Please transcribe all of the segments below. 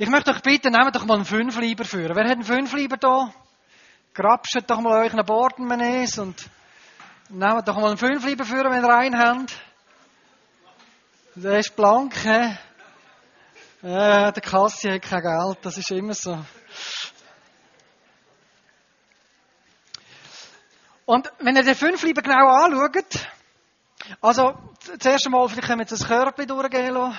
Ich möchte euch bitten, nehmt doch mal einen Fünfleiber führen. Wer hat einen Fünfleiber da? Grapscht doch mal euch einen Portemonnaie und nehmt doch mal einen Fünfleiber führen, wenn ihr einen habt. Der ist blank, hä? Der Kassi hat kein Geld, das ist immer so. Und wenn ihr den Fünfleiber genau anschaut, also zuerst einmal, vielleicht können wir jetzt ein Körbchen durchgehen lassen.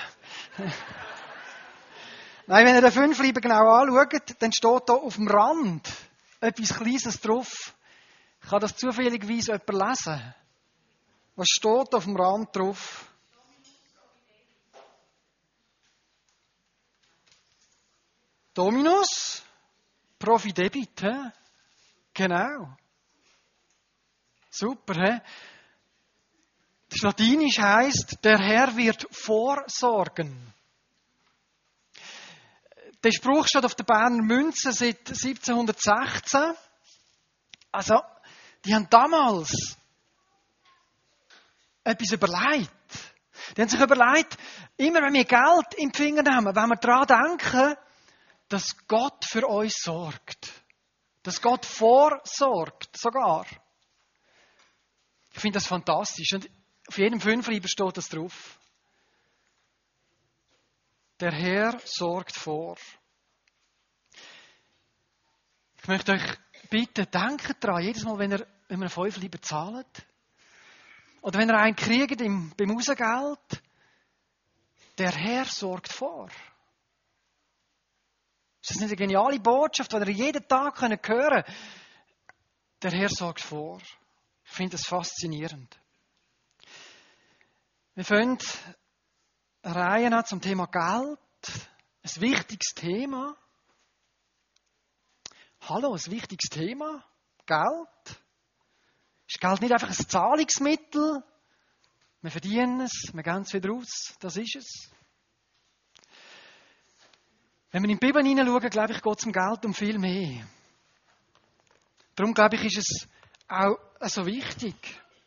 Nein, wenn ihr den Fünfleiber genau anschaut, dann steht da auf dem Rand etwas Kleines drauf. Kann das zufälligerweise jemand lesen? Was steht auf dem Rand drauf? Dominus Profidebit, hä? Genau. Super, hä? Das Latinisch heisst, der Herr wird vorsorgen. Der Spruch steht auf der Berner Münze seit 1716. Also, die haben damals etwas überlegt. Die haben sich überlegt, immer wenn wir Geld in die Finger nehmen, wenn wir daran denken, dass Gott für uns sorgt. Dass Gott vorsorgt, sogar. Ich finde das fantastisch. Und auf jedem Fünfleiber steht das drauf. Der Herr sorgt vor. Ich möchte euch bitten, denkt daran, jedes Mal, wenn ihr einen Fünfleiber zahlt, oder wenn ihr einen kriegt beim Hausgeld, der Herr sorgt vor. Ist das nicht eine geniale Botschaft, die ihr jeden Tag hören könnt? Der Herr sorgt vor. Ich finde das faszinierend. Wir fangen Reihen an zum Thema Geld. Ein wichtiges Thema. Hallo, ein wichtiges Thema. Geld. Ist Geld nicht einfach ein Zahlungsmittel? Wir verdienen es, wir geben es wieder aus. Das ist es. Wenn wir in die Bibel hineinschauen, glaube ich, geht es um Geld um viel mehr. Darum, glaube ich, ist es auch so wichtig.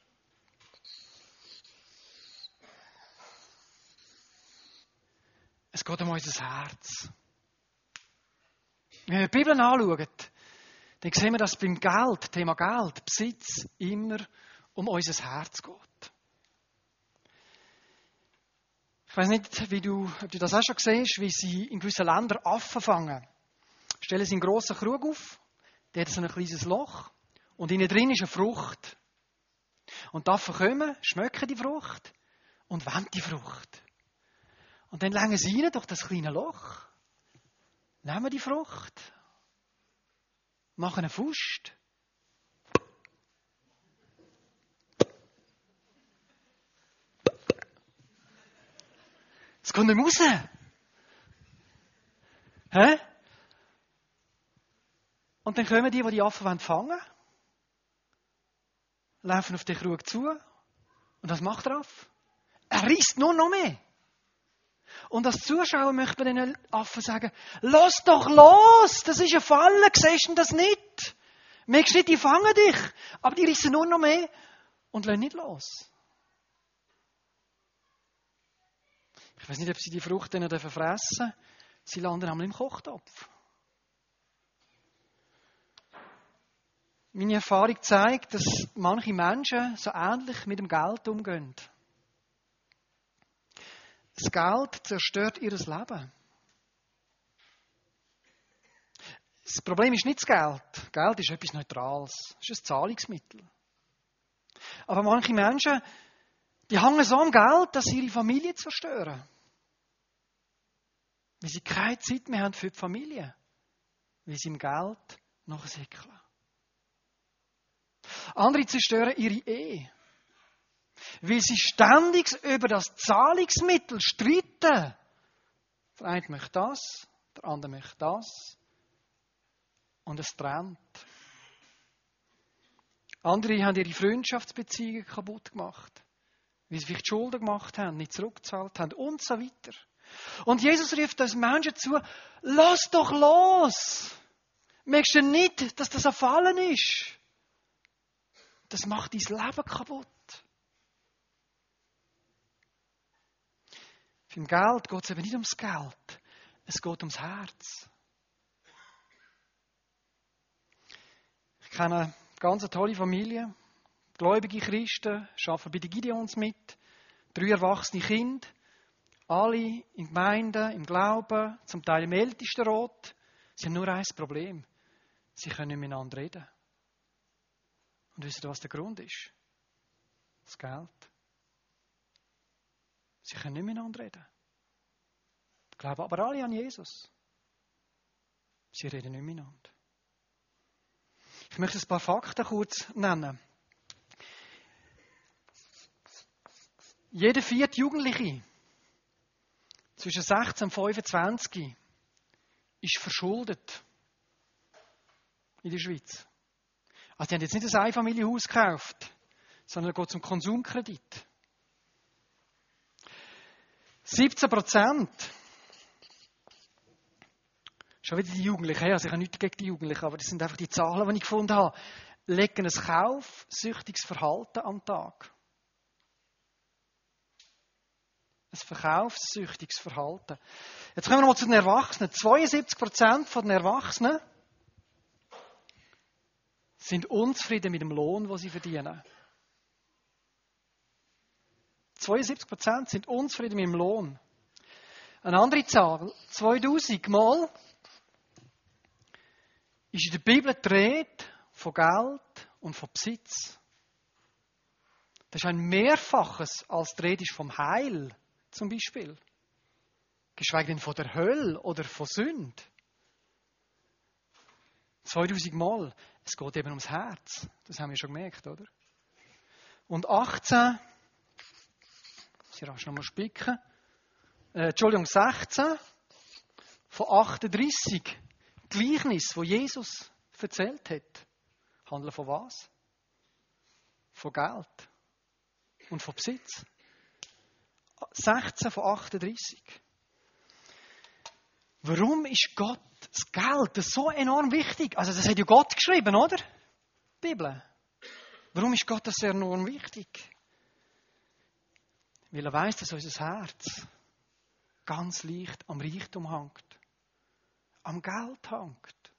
Es geht um unser Herz. Wenn wir die Bibel anschauen, dann sehen wir, dass beim Geld, Thema Geld, Besitz, immer um unser Herz geht. Ich weiß nicht, ob du das auch schon siehst, wie sie in gewissen Ländern Affen fangen. Stellen sie einen grossen Krug auf, der hat so ein kleines Loch und innen drin ist eine Frucht. Und die Affen kommen, schmecken die Frucht und wollen die Frucht. Und dann legen sie rein durch das kleine Loch, nehmen die Frucht, machen eine Faust. Es kommt nicht raus. Hä? Und dann kommen die Affen fangen wollen, laufen auf den Krug zu. Und was macht der Affe? Er reißt nur noch mehr. Und als Zuschauer möchte man den Affen sagen, lass doch los, das ist eine Falle, siehst du das nicht? Merkst du nicht, die fangen dich, aber die reißen nur noch mehr und lassen nicht los. Ich weiß nicht, ob sie die Frucht dann fressen dürfen. Sie landen einmal im Kochtopf. Meine Erfahrung zeigt, dass manche Menschen so ähnlich mit dem Geld umgehen. Das Geld zerstört ihr Leben. Das Problem ist nicht das Geld. Geld ist etwas Neutrales. Es ist ein Zahlungsmittel. Aber manche Menschen, die hängen so am Geld, dass sie ihre Familie zerstören. Weil sie keine Zeit mehr haben für die Familie. Weil sie im Geld nachsäckeln. Andere zerstören ihre Ehe. Weil sie ständig über das Zahlungsmittel streiten. Der eine möchte das, der andere möchte das. Und es trennt. Andere haben ihre Freundschaftsbeziehungen kaputt gemacht. Weil sie vielleicht Schulden gemacht haben, nicht zurückgezahlt haben und so weiter. Und Jesus ruft uns Menschen zu, lass doch los! Merkst du nicht, dass das ein Fallen ist? Das macht dein Leben kaputt. Beim Geld geht es eben nicht ums Geld. Es geht ums Herz. Ich kenne eine ganz tolle Familie, gläubige Christen, arbeiten bei den Gideons mit, 3 erwachsene Kinder, alle in Gemeinden, im Glauben, zum Teil im Ältestenrat. Sie haben nur ein Problem. Sie können nicht miteinander reden. Und wisst ihr, was der Grund ist? Das Geld. Sie können nicht miteinander reden. Glauben aber alle an Jesus. Sie reden nicht miteinander. Ich möchte ein paar Fakten kurz nennen. Jeder 4. Jugendliche zwischen 16 und 25 ist verschuldet in der Schweiz. Also die haben jetzt nicht ein Einfamilienhaus gekauft, sondern geht zum Konsumkredit. 17%. Schon wieder die Jugendlichen. Also ich habe nichts gegen die Jugendlichen, aber das sind einfach die Zahlen, die ich gefunden habe. Legen ein kaufsüchtiges Verhalten an den Tag. Ein verkaufssüchtiges Verhalten. Jetzt kommen wir noch zu den Erwachsenen. 72% der Erwachsenen sind unzufrieden mit dem Lohn, den sie verdienen. 72% sind unzufrieden mit dem Lohn. Eine andere Zahl, 2000 Mal ist in der Bibel die Rede von Geld und von Besitz. Das ist ein Mehrfaches als die Rede ist vom Heil, zum Beispiel. Geschweige denn von der Hölle oder von Sünde. 2000 Mal. Es geht eben ums Herz. Das haben wir schon gemerkt, oder? Und 18, ich rasch nochmal spicken. 16 von 38 Gleichnis, wo Jesus erzählt hat, handeln von was? Von Geld und von Besitz. 16 von 38. Warum ist Gott das Geld so enorm wichtig? Also das hat ja Gott geschrieben, oder? Die Bibel. Warum ist Gott das enorm wichtig? Weil er weiss, dass unser Herz ganz leicht am Reichtum hängt. Am Geld hängt.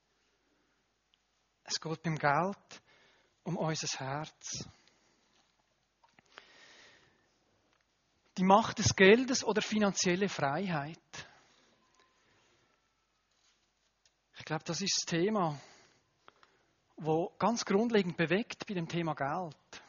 Es geht beim Geld um unser Herz. Die Macht des Geldes oder finanzielle Freiheit. Ich glaube, das ist das Thema, das ganz grundlegend bewegt bei dem Thema Geld.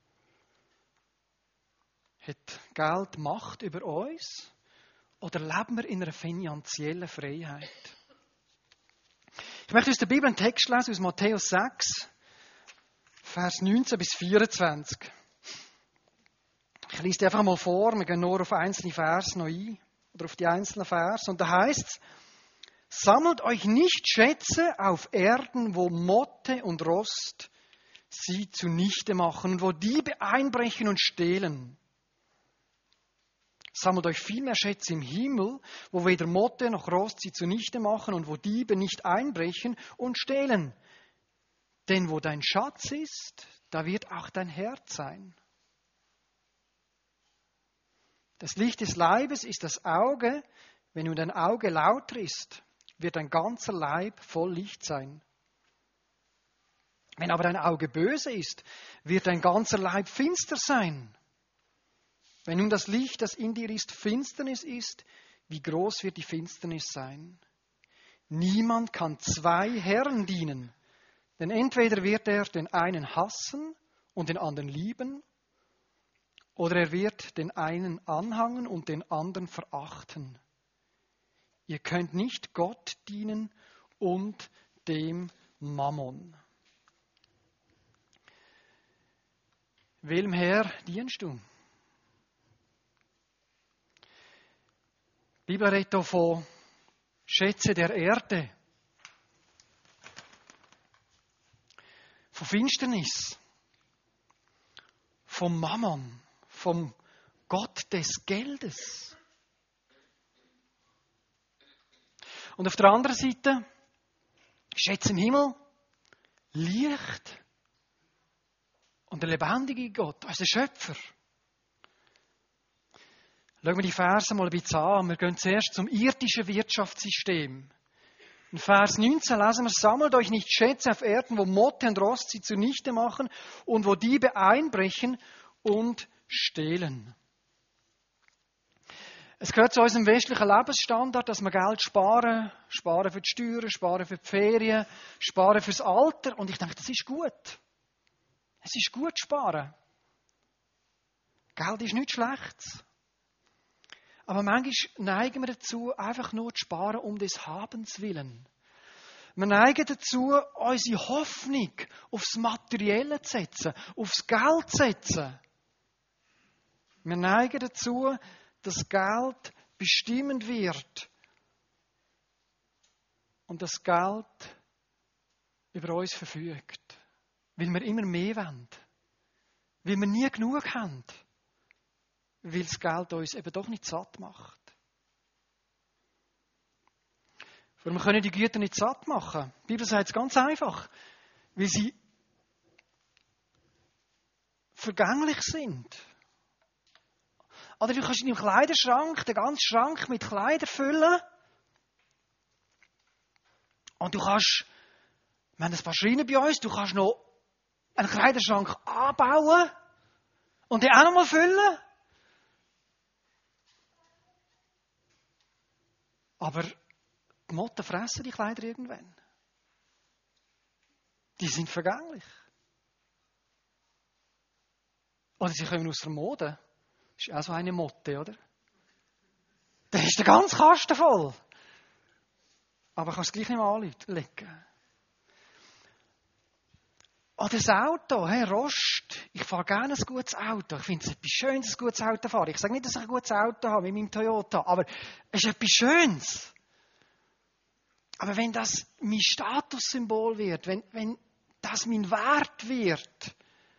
Hat Geld Macht über uns oder leben wir in einer finanziellen Freiheit? Ich möchte aus der Bibel einen Text lesen aus Matthäus 6, Vers 19 bis 24. Ich lese die einfach mal vor, wir gehen nur auf einzelne Verse noch ein, oder auf die einzelnen Verse. Und da heißt es, sammelt euch nicht Schätze auf Erden, wo Motte und Rost sie zunichte machen und wo Diebe einbrechen und stehlen. Sammelt euch vielmehr Schätze im Himmel, wo weder Motte noch Rost sie zunichte machen und wo Diebe nicht einbrechen und stehlen. Denn wo dein Schatz ist, da wird auch dein Herz sein. Das Licht des Leibes ist das Auge. Wenn nun dein Auge lauter ist, wird dein ganzer Leib voll Licht sein. Wenn aber dein Auge böse ist, wird dein ganzer Leib finster sein. Wenn nun das Licht, das in dir ist, Finsternis ist, wie groß wird die Finsternis sein? Niemand kann 2 Herren dienen, denn entweder wird er den einen hassen und den anderen lieben, oder er wird den einen anhangen und den anderen verachten. Ihr könnt nicht Gott dienen und dem Mammon. Welchem Herr dienst du? Die Bibel redet hier von Schätze der Erde, von Finsternis, vom Mammon, vom Gott des Geldes. Und auf der anderen Seite, Schätze im Himmel, Licht und der lebendige Gott, unser Schöpfer. Schauen wir die Verse mal ein bisschen an. Wir gehen zuerst zum irdischen Wirtschaftssystem. In Vers 19 lesen wir, sammelt euch nicht Schätze auf Erden, wo Motte und Rost sie zunichte machen und wo Diebe einbrechen und stehlen. Es gehört zu unserem westlichen Lebensstandard, dass wir Geld sparen. Sparen für die Steuern, sparen für die Ferien, sparen fürs Alter. Und ich denke, das ist gut. Es ist gut sparen. Geld ist nichts Schlechtes. Aber manchmal neigen wir dazu, einfach nur zu sparen um des Habens willen. Wir neigen dazu, unsere Hoffnung aufs Materielle zu setzen, aufs Geld zu setzen. Wir neigen dazu, dass Geld bestimmend wird und das Geld über uns verfügt. Weil wir immer mehr wollen. Weil wir nie genug haben. Weil das Geld uns eben doch nicht satt macht. Aber wir können die Güter nicht satt machen. Die Bibel sagt es ganz einfach. Weil sie vergänglich sind. Oder du kannst in deinem Kleiderschrank den ganzen Schrank mit Kleidern füllen. Und du kannst, wir haben ein paar Schreiner bei uns, du kannst noch einen Kleiderschrank anbauen und den auch noch mal füllen. Aber die Motten fressen die Kleider irgendwann. Die sind vergänglich. Oder sie kommen aus der Mode. Das ist auch so eine Motte, oder? Da ist der ganze Kasten voll. Aber kannst es gleich nicht mehr anlegen. Oder das Auto, hey, Rost. Ich fahre gerne ein gutes Auto. Ich finde es etwas Schönes, ein gutes Auto fahren. Ich sage nicht, dass ich ein gutes Auto habe mit meinem Toyota, aber es ist etwas Schönes. Aber wenn das mein Statussymbol wird, wenn das mein Wert wird,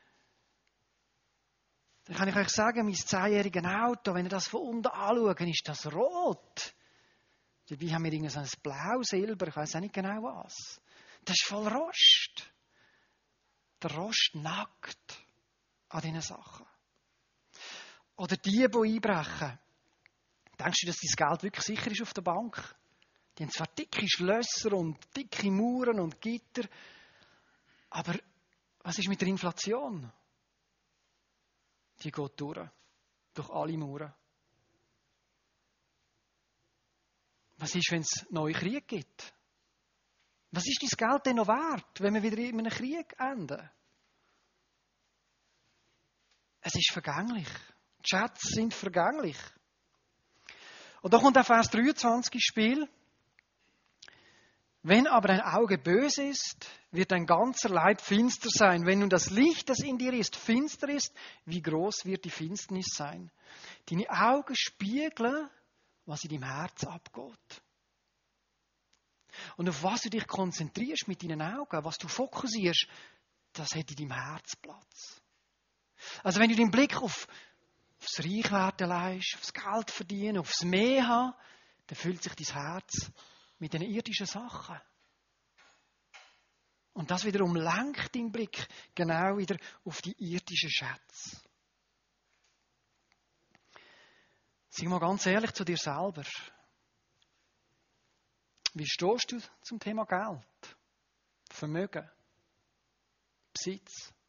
dann kann ich euch sagen, mein 10-jähriges Auto, wenn ihr das von unten anschaut, ist das rot. Dabei haben wir irgendwie so ein Blau, Silber, ich weiß auch nicht genau was. Das ist voll Rost. Der Rost nagt an diesen Sachen. Oder Diebe, die einbrechen. Denkst du, dass dein Geld wirklich sicher ist auf der Bank? Die haben zwar dicke Schlösser und dicke Mauern und Gitter, aber was ist mit der Inflation? Die geht durch alle Mauern. Was ist, wenn es neue Krieg gibt? Was ist dein Geld denn noch wert, wenn wir wieder in einem Krieg enden? Es ist vergänglich. Die Schätze sind vergänglich. Und da kommt der Vers 23 ins Spiel. Wenn aber dein Auge böse ist, wird dein ganzer Leib finster sein. Wenn nun das Licht, das in dir ist, finster ist, wie groß wird die Finsternis sein? Deine Augen spiegeln, was in deinem Herz abgeht. Und auf was du dich konzentrierst mit deinen Augen, was du fokussierst, das hat in deinem Herz Platz. Also wenn du den Blick aufs Reichwerden leist, aufs Geld verdienen, aufs Mehr haben, dann füllt sich dein Herz mit den irdischen Sachen. Und das wiederum lenkt deinen Blick genau wieder auf die irdischen Schätze. Sag mal ganz ehrlich zu dir selber. Wie stehst du zum Thema Geld? Vermögen? Besitz?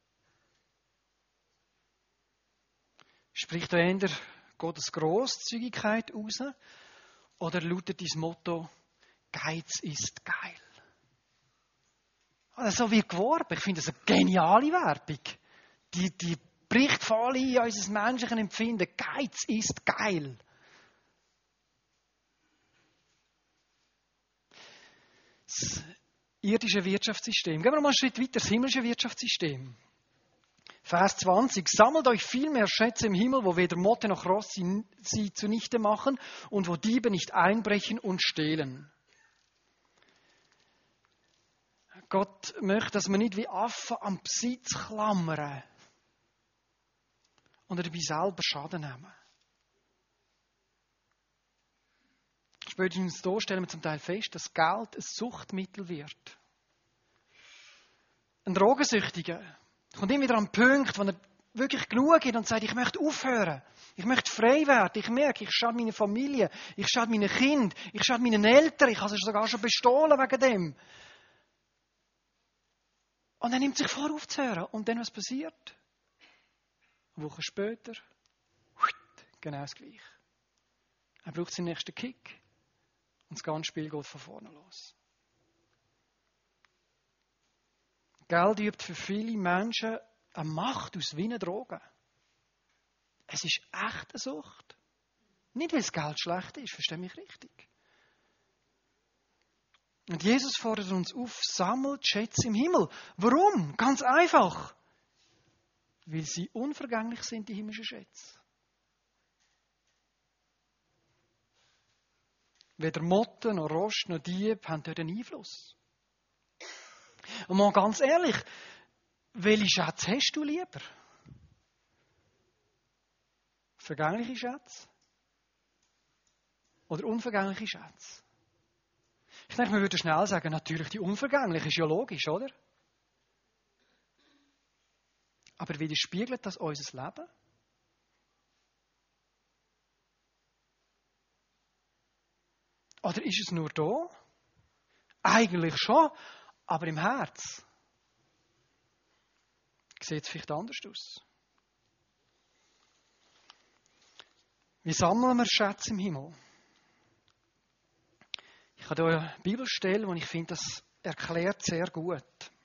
Spricht da eher Gottes Grosszügigkeit aus? Oder lautet dein Motto, Geiz ist geil? Also so wie geworben. Ich finde das eine geniale Werbung. Die bricht voll in unser menschliches Empfinden. Geiz ist geil. Das irdische Wirtschaftssystem. Gehen wir mal einen Schritt weiter. Das himmlische Wirtschaftssystem. Vers 20. Sammelt euch viel mehr Schätze im Himmel, wo weder Motte noch Rost sie zunichte machen und wo Diebe nicht einbrechen und stehlen. Gott möchte, dass wir nicht wie Affen am Besitz klammern und dabei selber Schaden nehmen. Spätestens hier stellen wir zum Teil fest, dass Geld ein Suchtmittel wird. Ein Drogensüchtiger kommt immer wieder an den Punkt, wo er wirklich genug hat und sagt, ich möchte aufhören. Ich möchte frei werden. Ich merke, ich schade meiner Familie, ich schade meinen Kindern, ich schade meinen Eltern. Ich habe sie sogar schon bestohlen wegen dem. Und er nimmt sich vor, aufzuhören. Und dann, was passiert? Eine Woche später, genau das Gleiche. Er braucht seinen nächsten Kick. Und das ganze Spiel geht von vorne los. Geld übt für viele Menschen eine Macht aus wie eine Droge. Es ist echt eine Sucht. Nicht, weil das Geld schlecht ist, verstehe mich richtig. Und Jesus fordert uns auf, sammelt Schätze im Himmel. Warum? Ganz einfach. Weil sie unvergänglich sind, die himmlischen Schätze. Weder Motten, noch Rost, noch Dieb haben dort einen Einfluss. Und mal ganz ehrlich, welche Schätze hast du lieber? Vergängliche Schätze? Oder unvergängliche Schätze? Ich denke, man würde schnell sagen, natürlich die unvergängliche, ist ja logisch, oder? Aber widerspiegelt das unser Leben? Oder ist es nur da? Eigentlich schon, aber im Herz sieht es vielleicht anders aus. Wie sammeln wir Schätze im Himmel? Ich habe hier eine Bibelstelle, und ich finde, das erklärt sehr gut.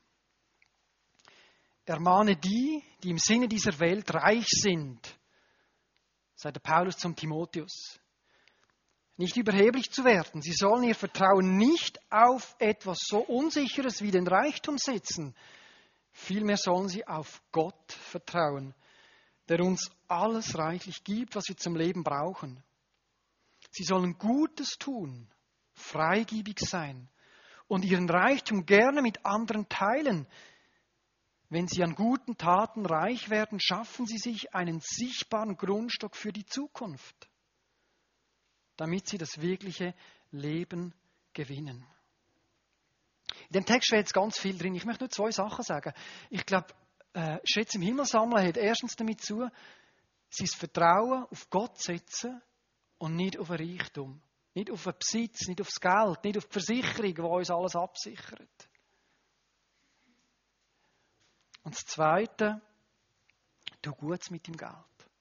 Ermahne die, die im Sinne dieser Welt reich sind, sagt der Paulus zum Timotheus, nicht überheblich zu werden. Sie sollen ihr Vertrauen nicht auf etwas so Unsicheres wie den Reichtum setzen. Vielmehr sollen sie auf Gott vertrauen, der uns alles reichlich gibt, was wir zum Leben brauchen. Sie sollen Gutes tun, freigebig sein und ihren Reichtum gerne mit anderen teilen. Wenn sie an guten Taten reich werden, schaffen sie sich einen sichtbaren Grundstock für die Zukunft, damit sie das wirkliche Leben gewinnen. In dem Text steht jetzt ganz viel drin. Ich möchte nur 2 Sachen sagen. Ich glaube, Schätze im Himmel sammeln hat erstens damit zu, sein Vertrauen auf Gott setzen und nicht auf den Reichtum. Nicht auf den Besitz, nicht auf das Geld, nicht auf die Versicherung, die uns alles absichert. Und das Zweite, tu Gutes mit dem Geld.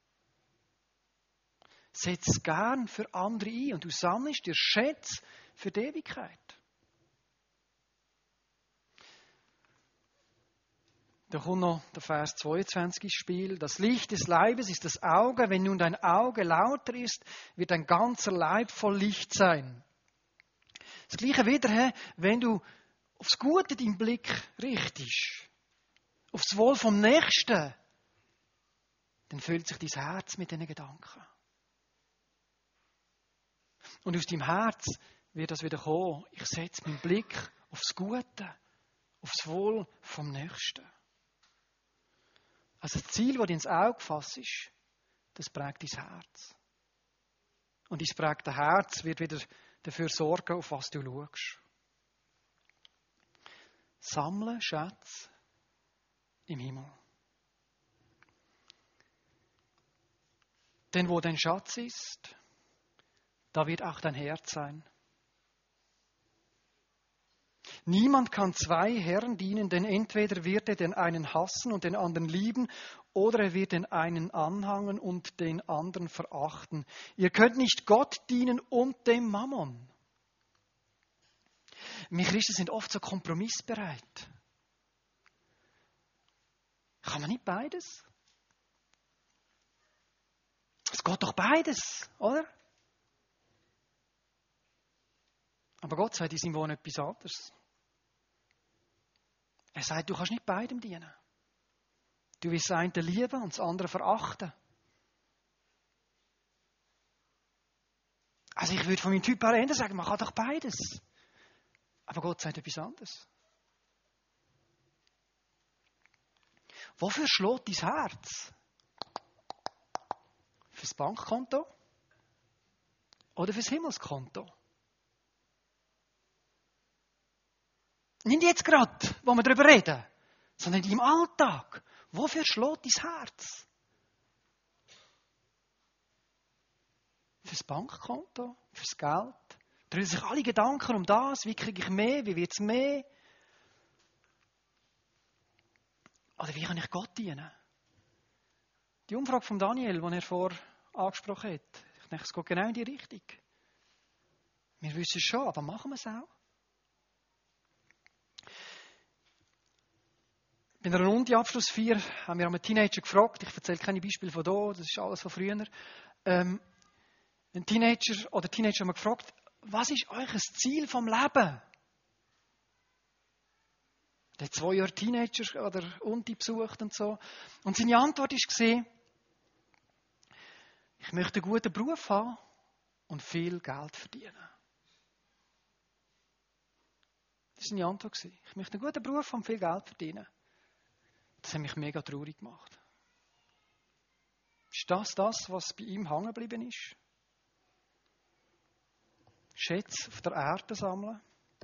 Setz es gern für andere ein und du sammelst dir Schätze für die Ewigkeit. Da kommt noch der Vers 22 ins Spiel. Das Licht des Leibes ist das Auge. Wenn nun dein Auge lauter ist, wird dein ganzer Leib voll Licht sein. Das Gleiche wieder, wenn du aufs Gute deinen Blick richtest, aufs Wohl vom Nächsten, dann füllt sich dein Herz mit diesen Gedanken. Und aus deinem Herz wird das wieder kommen. Ich setze meinen Blick aufs Gute, aufs Wohl vom Nächsten. Also das Ziel, das dir ins Auge fasst, das prägt dein Herz. Und dein prägte Herz wird wieder dafür sorgen, auf was du schaust. Sammle Schätze im Himmel. Denn wo dein Schatz ist, da wird auch dein Herz sein. Niemand kann 2 Herren dienen, denn entweder wird er den einen hassen und den anderen lieben, oder er wird den einen anhangen und den anderen verachten. Ihr könnt nicht Gott dienen und dem Mammon. Wir Christen sind oft so kompromissbereit. Kann man nicht beides? Es geht doch beides, oder? Aber Gott sagt in seinem Wort etwas anderes. Er sagt, du kannst nicht beidem dienen. Du willst das eine lieben und das andere verachten. Also ich würde von meinem Typ her sagen, man kann doch beides. Aber Gott sagt etwas anderes. Wofür schlägt dein Herz? Fürs Bankkonto? Oder fürs Himmelskonto? Nicht jetzt gerade, wo wir darüber reden, sondern im Alltag. Wofür schlägt dein Herz? Fürs Bankkonto? Fürs Geld? Drehen sich alle Gedanken um das? Wie kriege ich mehr? Wie wird es mehr? Oder wie kann ich Gott dienen? Die Umfrage von Daniel, die er vorher angesprochen hat, ich denke, es geht genau in die Richtung. Wir wissen es schon, aber machen wir es auch? Bei einer Runde-Abschlussfeier haben wir einen Teenager gefragt, ich erzähle keine Beispiele von hier, das ist alles von früher. Ein Teenager haben wir gefragt, was ist euch das Ziel vom Leben? Der hat 2 Jahre Teenager oder Unti besucht und so. Und seine Antwort war, ich möchte einen guten Beruf haben und viel Geld verdienen. Das war seine Antwort. Ich möchte einen guten Beruf haben und viel Geld verdienen. Das hat mich mega traurig gemacht. Ist das, was bei ihm hängen geblieben ist? Schätze auf der Erde sammeln.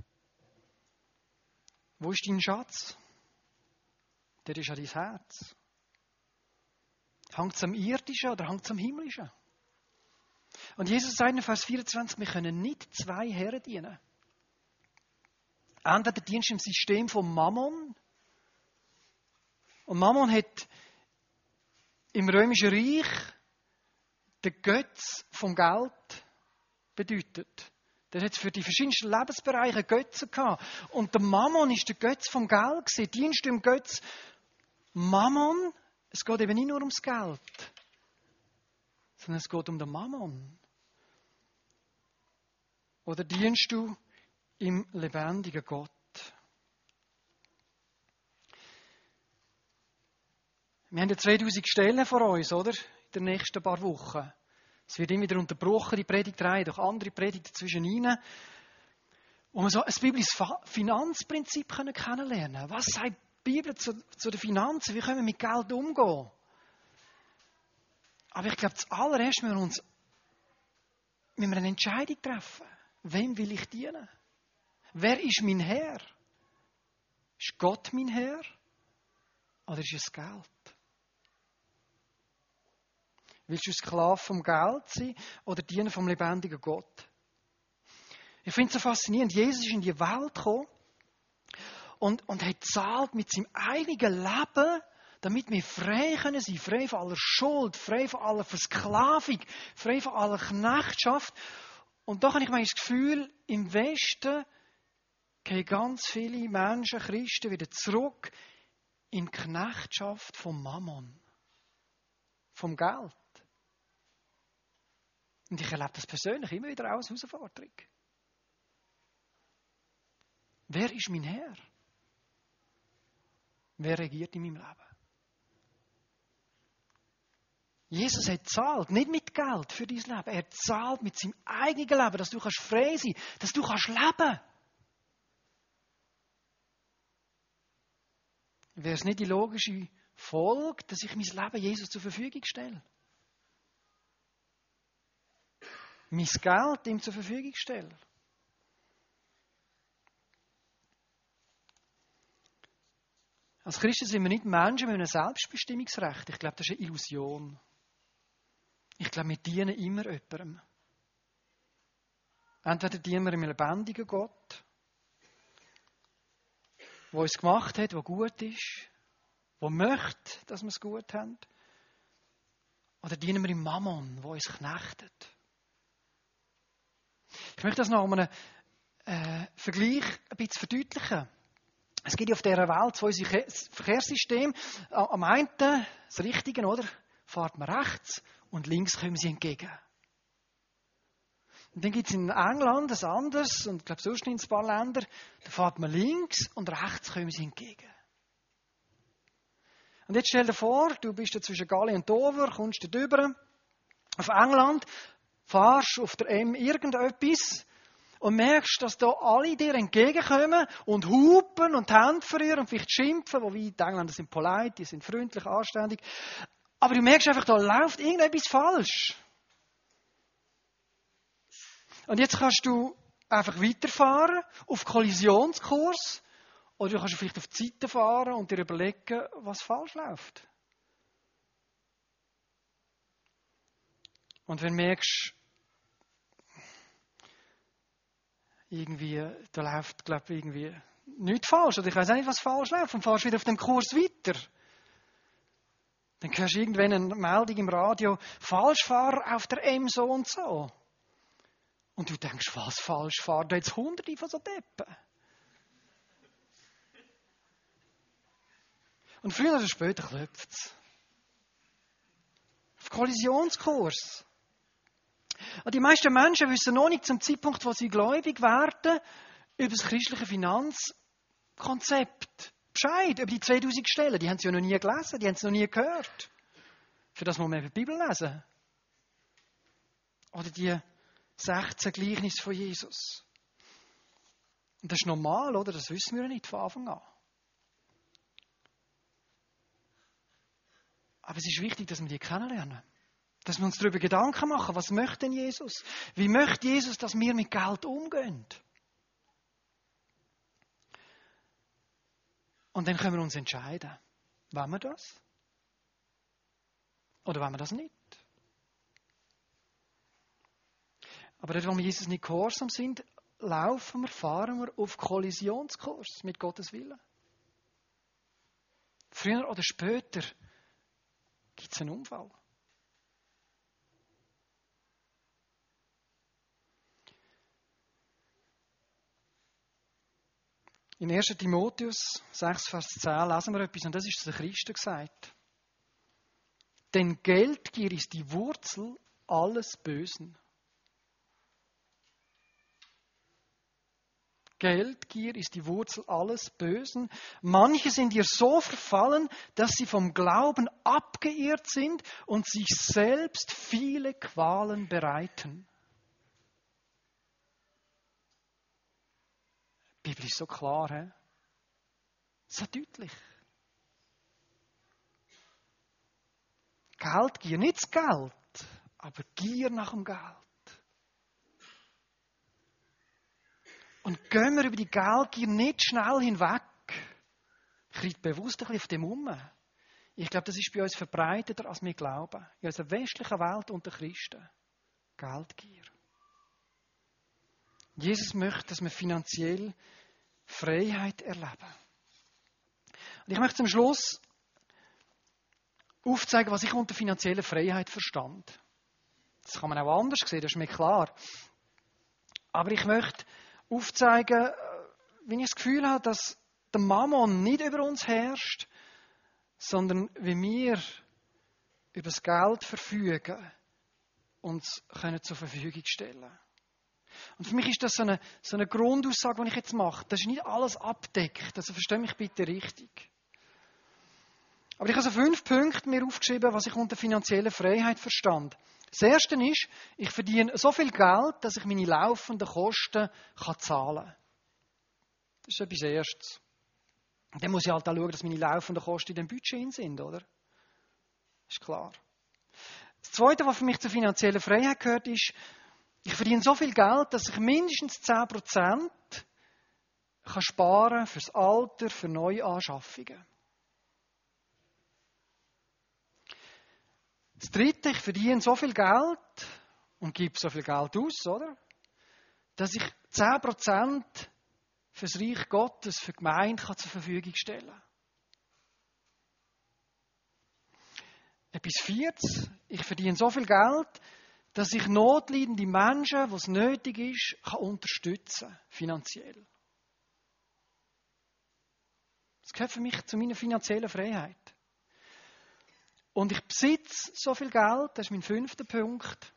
Wo ist dein Schatz? Der ist an dein Herz. Hängt es am Irdischen oder hängt es am Himmlischen? Und Jesus sagt in Vers 24, wir können nicht 2 Herren dienen. Entweder dienst du im System von Mammon. Und Mammon hat im Römischen Reich den Götz vom Geld bedeutet. Der hat für die verschiedensten Lebensbereiche Götze gehabt. Und der Mammon ist der Götz vom Geld gewesen. Dienst du im Götz Mammon? Es geht eben nicht nur ums Geld, sondern es geht um den Mammon. Oder dienst du im lebendigen Gott? Wir haben ja 2000 Stellen vor uns, oder? In den nächsten paar Wochen. Es wird immer wieder unterbrochen, die Predigtreihe, durch andere Predigten zwischendrin. Wo wir so ein biblisches Finanzprinzip kennenlernen können. Was sagt die Bibel zu den Finanzen? Wie können wir mit Geld umgehen? Aber ich glaube, zuallererst müssen wir eine Entscheidung treffen. Wem will ich dienen? Wer ist mein Herr? Ist Gott mein Herr? Oder ist es Geld? Willst du Sklave vom Geld sein oder Diener vom lebendigen Gott? Ich finde es so faszinierend. Jesus ist in die Welt gekommen und hat gezahlt mit seinem eigenen Leben, damit wir frei können sein, frei von aller Schuld, frei von aller Versklavung, frei von aller Knechtschaft. Und da habe ich manchmal das Gefühl, im Westen gehen ganz viele Menschen, Christen, wieder zurück in die Knechtschaft vom Mammon, vom Geld. Und ich erlebe das persönlich immer wieder auch als Herausforderung. Wer ist mein Herr? Wer regiert in meinem Leben? Jesus hat gezahlt, nicht mit Geld für dein Leben. Er hat gezahlt mit seinem eigenen Leben, dass du frei sein kannst, dass du leben kannst. Wäre es nicht die logische Folge, dass ich mein Leben Jesus zur Verfügung stelle? Mein Geld ihm zur Verfügung stelle? Als Christen sind wir nicht Menschen mit einem Selbstbestimmungsrecht. Ich glaube, das ist eine Illusion. Ich glaube, wir dienen immer jemandem. Entweder dienen wir einem lebendigen Gott, der uns gemacht hat, der gut ist, der möchte, dass wir es gut haben. Oder dienen wir dem Mammon, der uns knechtet. Ich möchte das noch um einen Vergleich ein bisschen verdeutlichen. Es gibt ja auf dieser Welt zwei Verkehrssysteme. Am einen, das Richtige, oder? Fährt man rechts und links kommen sie entgegen. Und dann gibt es in England ein anderes, und ich glaube sonst in ein paar Ländern, da fährt man links und rechts kommen sie entgegen. Und jetzt stell dir vor, du bist da zwischen Gallen und Dover, kommst da drüber, auf England, fahrst auf der M irgendetwas und merkst, dass da alle dir entgegenkommen und hupen und die Hände verrühren und vielleicht schimpfen, wobei die Engländer sind polite, die sind freundlich, anständig. Aber du merkst einfach, da läuft irgendetwas falsch. Und jetzt kannst du einfach weiterfahren auf Kollisionskurs Oder du kannst vielleicht auf die Seite fahren und dir überlegen, was falsch läuft. Und wenn du merkst, irgendwie, da läuft, glaube ich, irgendwie nichts falsch, oder ich weiß auch nicht, was falsch läuft, und fährst wieder auf dem Kurs weiter, dann hörst du irgendwann eine Meldung im Radio, Falschfahrer auf der M so und so. Und du denkst, was falsch fahren da jetzt Hunderte von so Deppen? Und früher oder später klopft es. Auf Kollisionskurs. Und die meisten Menschen wissen noch nicht zum Zeitpunkt, wo sie gläubig werden, über das christliche Finanzkonzept Bescheid, über die 2000 Stellen. Die haben sie ja noch nie gelesen, die haben sie noch nie gehört. Für das muss man eben die Bibel lesen. Oder die 16 Gleichnisse von Jesus. Und das ist normal, oder? Das wissen wir ja nicht von Anfang an. Aber es ist wichtig, dass wir die kennenlernen. Dass wir uns darüber Gedanken machen, was möchte denn Jesus? Wie möchte Jesus, dass wir mit Geld umgehen? Und dann können wir uns entscheiden, wollen wir das? Oder wollen wir das nicht? Aber dort, wo wir Jesus nicht gehorsam sind, fahren wir auf Kollisionskurs mit Gottes Willen. Früher oder später gibt es einen Unfall. In 1. Timotheus 6, Vers 10 lesen wir etwas, und das ist zu den Christen gesagt. Denn Geldgier ist die Wurzel alles Bösen. Geldgier ist die Wurzel alles Bösen. Manche sind ihr so verfallen, dass sie vom Glauben abgeirrt sind und sich selbst viele Qualen bereiten. Die Bibel ist so klar, he? So deutlich. Geldgier, nicht das Geld, aber Gier nach dem Geld. Und gehen wir über die Geldgier nicht schnell hinweg. Ich reite bewusst ein bisschen auf dem um. Ich glaube, das ist bei uns verbreiteter, als wir glauben. In unserer westlichen Welt unter Christen. Geldgier. Jesus möchte, dass wir finanziell Freiheit erleben. Und ich möchte zum Schluss aufzeigen, was ich unter finanzieller Freiheit verstand. Das kann man auch anders sehen, das ist mir klar. Aber ich möchte aufzeigen, wie ich das Gefühl habe, dass der Mammon nicht über uns herrscht, sondern wie wir über das Geld verfügen, uns können zur Verfügung stellen. Und für mich ist das so eine Grundaussage, die ich jetzt mache. Das ist nicht alles abdeckt, also verstehe mich bitte richtig. Aber ich habe so 5 Punkte mir aufgeschrieben, was ich unter finanzieller Freiheit verstand. Das erste ist, ich verdiene so viel Geld, dass ich meine laufenden Kosten zahlen kann. Das ist etwas Erstes. Dann muss ich halt auch schauen, dass meine laufenden Kosten in dem Budget sind, oder? Ist klar. Das Zweite, was für mich zur finanziellen Freiheit gehört, ist, ich verdiene so viel Geld, dass ich mindestens 10% sparen kann fürs Alter, für Neuanschaffungen. Das Dritte, ich verdiene so viel Geld und gebe so viel Geld aus, oder? Dass ich 10% fürs Reich Gottes, für die Gemeinde zur Verfügung stellen kann. Etwas Viertes, ich verdiene so viel Geld, dass ich notleidende Menschen, wo es nötig ist, unterstützen kann, finanziell. Das gehört für mich zu meiner finanziellen Freiheit. Und ich besitze so viel Geld, das ist mein 5. Punkt,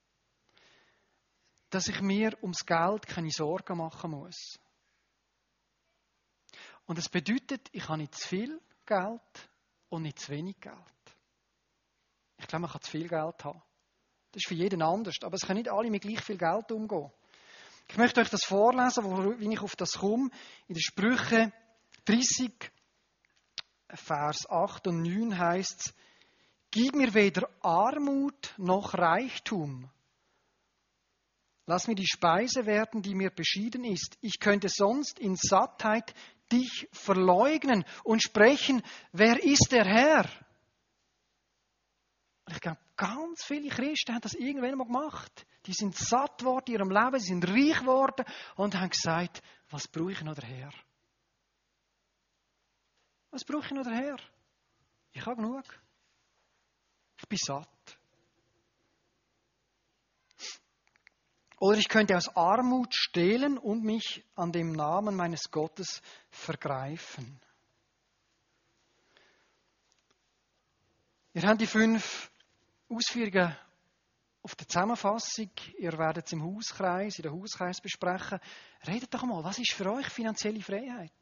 dass ich mir ums Geld keine Sorgen machen muss. Und das bedeutet, ich habe nicht zu viel Geld und nicht zu wenig Geld. Ich glaube, man kann zu viel Geld haben. Das ist für jeden anders, aber es können nicht alle mit gleich viel Geld umgehen. Ich möchte euch das vorlesen, wie ich auf das komme. In den Sprüchen 30, Vers 8 und 9 heißt es, gib mir weder Armut noch Reichtum. Lass mir die Speise werden, die mir beschieden ist. Ich könnte sonst in Sattheit dich verleugnen und sprechen, wer ist der Herr? Und ich glaube, ganz viele Christen haben das irgendwann mal gemacht. Die sind satt geworden in ihrem Leben, sie sind reich geworden und haben gesagt, was brauche ich noch der Herr? Was brauche ich noch der Herr? Ich habe genug. Ich bin satt. Oder ich könnte aus Armut stehlen und mich an dem Namen meines Gottes vergreifen. Wir haben die 5 Ausführungen auf der Zusammenfassung. Ihr werdet es im Hauskreis, in der Hauskreis besprechen. Redet doch mal, was ist für euch finanzielle Freiheit?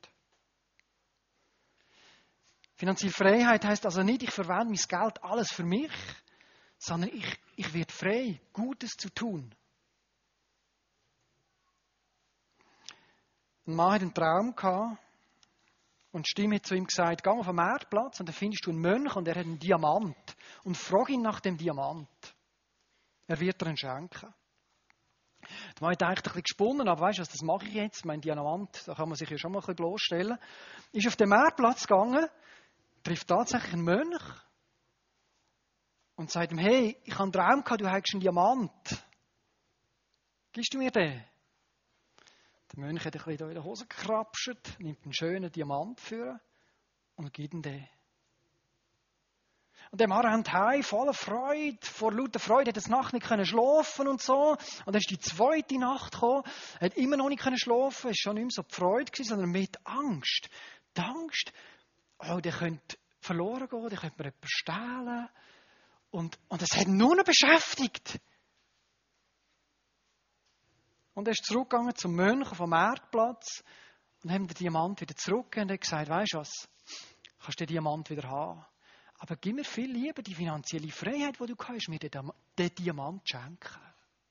Finanzielle Freiheit heisst also nicht, ich verwende mein Geld alles für mich, sondern ich werde frei, Gutes zu tun. Ein Mann hatte einen Traum und die Stimme hat zu ihm gesagt, geh auf den Marktplatz und dann findest du einen Mönch und er hat einen Diamant. Und frag ihn nach dem Diamant. Er wird dir einen schenken. Der Mann hat eigentlich ein bisschen gesponnen, aber weißt du, das mache ich jetzt. Mein Diamant, da kann man sich ja schon mal ein bisschen bloßstellen. Ist auf den Marktplatz gegangen, trifft tatsächlich einen Mönch und sagt ihm, hey, ich habe einen Traum gehabt, du hast einen Diamant. Gibst du mir den? Der Mönch hat ein bisschen in der Hose gekrapscht, nimmt einen schönen Diamant für und gibt ihm den. Und der Mann rennt heim, voller Freude, vor lauter Freude, hat er Nacht nicht schlafen und so. Und dann ist die 2. Nacht gekommen, hat immer noch nicht schlafen, ist schon nicht mehr so die Freude gewesen, sondern mit Angst. Die Angst, oh, der könnte verloren gehen, der könnte mir jemanden stehlen. Und es hat ihn nur noch beschäftigt. Und er ist zurückgegangen zum Mönch auf dem Marktplatz und hat den Diamant wieder zurückgegeben und hat gesagt, weisst du was, kannst den Diamant wieder haben. Aber gib mir viel lieber die finanzielle Freiheit, die du hast, mir den Diamant schenken.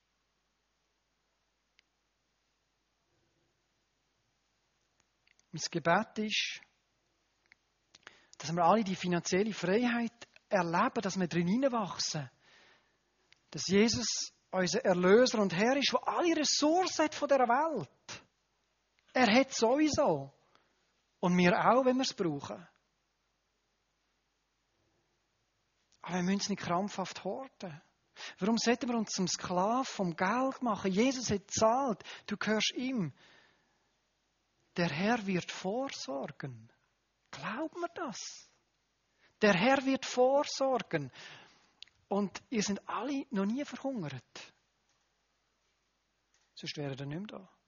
Mein Gebet ist, dass wir alle die finanzielle Freiheit erleben, dass wir drin hineinwachsen. Dass Jesus unser Erlöser und Herr ist, der alle Ressourcen hat von dieser Welt. Er hat sowieso. Und wir auch, wenn wir es brauchen. Aber wir müssen es nicht krampfhaft horten. Warum sollten wir uns zum Sklaven vom Geld machen? Jesus hat gezahlt. Du gehörst ihm. Der Herr wird vorsorgen. Glauben wir das? Der Herr wird vorsorgen. Und ihr seid alle noch nie verhungert. Sonst wäre er nicht mehr da.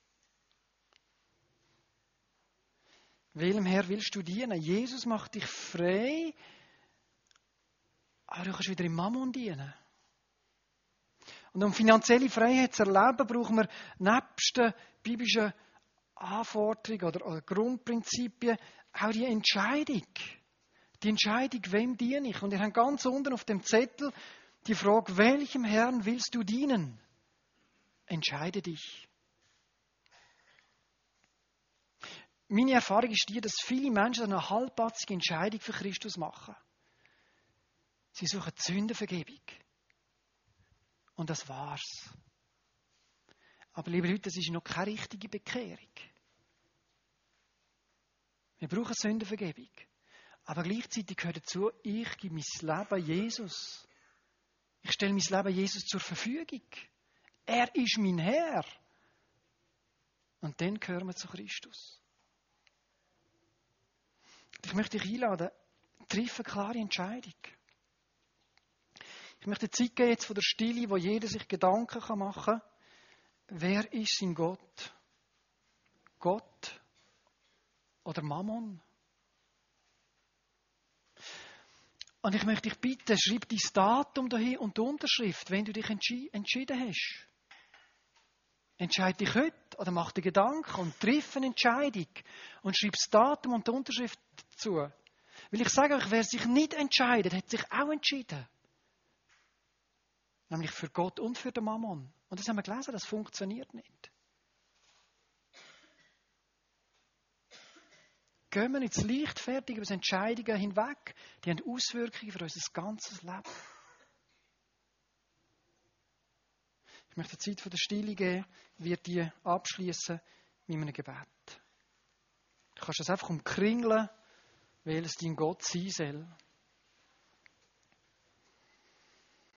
Welchem Herr willst du dienen? Jesus macht dich frei, aber du kannst wieder im Mammon dienen. Und um finanzielle Freiheit zu erleben, brauchen wir nebst den biblischen Anforderungen oder Grundprinzipien auch die Entscheidung. Die Entscheidung, wem diene ich? Und ihr habt ganz unten auf dem Zettel die Frage, welchem Herrn willst du dienen? Entscheide dich. Meine Erfahrung ist die, dass viele Menschen eine halbpatzige Entscheidung für Christus machen. Sie suchen die Sündenvergebung. Und das war's. Aber liebe Leute, das ist noch keine richtige Bekehrung. Wir brauchen Sündenvergebung. Aber gleichzeitig gehört dazu, ich gebe mein Leben Jesus. Ich stelle mein Leben Jesus zur Verfügung. Er ist mein Herr. Und dann gehören wir zu Christus. Ich möchte dich einladen, triff eine klare Entscheidung. Ich möchte Zeit geben jetzt von der Stille, wo jeder sich Gedanken machen kann. Wer ist sein Gott? Gott oder Mammon? Und ich möchte dich bitten, schreib dein Datum dahin und die Unterschrift, wenn du dich entschieden hast. Entscheide dich heute oder mach dir Gedanken und triff eine Entscheidung und schreib das Datum und die Unterschrift dazu. Weil ich sage euch, wer sich nicht entscheidet, hat sich auch entschieden. Nämlich für Gott und für den Mammon. Und das haben wir gelesen, das funktioniert nicht. Gehen wir ins Leichtfertige über Entscheidungen hinweg, die haben Auswirkungen für unser ganzes Leben. Ich möchte Zeit von der Stille geben, wird die abschließen mit einem Gebet. Du kannst es einfach umkringeln, weil es dein Gott sein soll.